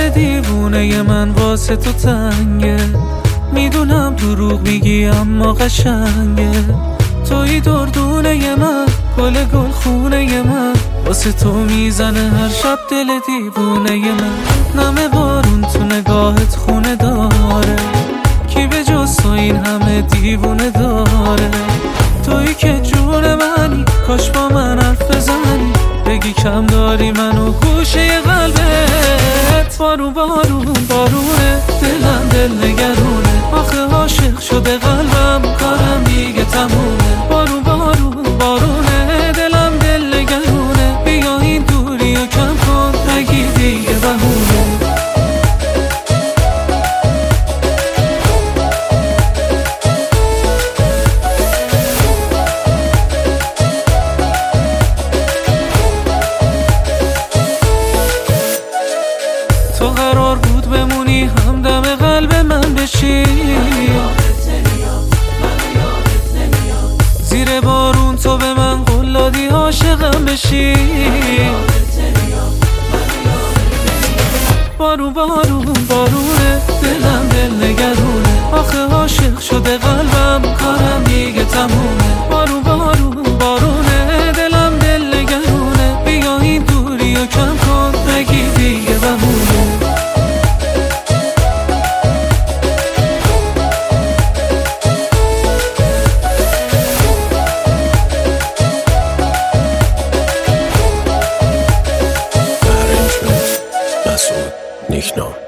دل دیوونه من واسه تو تنگه، میدونم دروغ میگی اما قشنگه. توی دردونه من، گل خونه من، واسه تو میزنه هر شب دل دیوونه من. نمه بارون تو نگاهت خونه داره، کی به جز تو این همه دیوونه داره؟ تویی که جون منی، کاش با من حرف بزنی، بگی کم داری منو گوشه قلبت. بارون بارون بارونه، دلم دل نگرونه، آخه عاشق شده قلبم، کارم دیگه تمومه. بارون بارون بارونه، دلم دل نگرونه، بیا این دوری رو کم کن، نگی دیگه بهونه. تو قرار بود بمونی همدم قلب من بشی، زیر بارون تو به من قول دادی عاشقم بشی. بارون بارون بارونه، دلم دل نگرونه، آخه عاشق شده قلبم، کارم دیگه تمومه. بارون بارون بارونه، دلم دل نگرونه، بیا این دوری رو کم کن، نگی دیگه بهونه. مسعود نیکنام.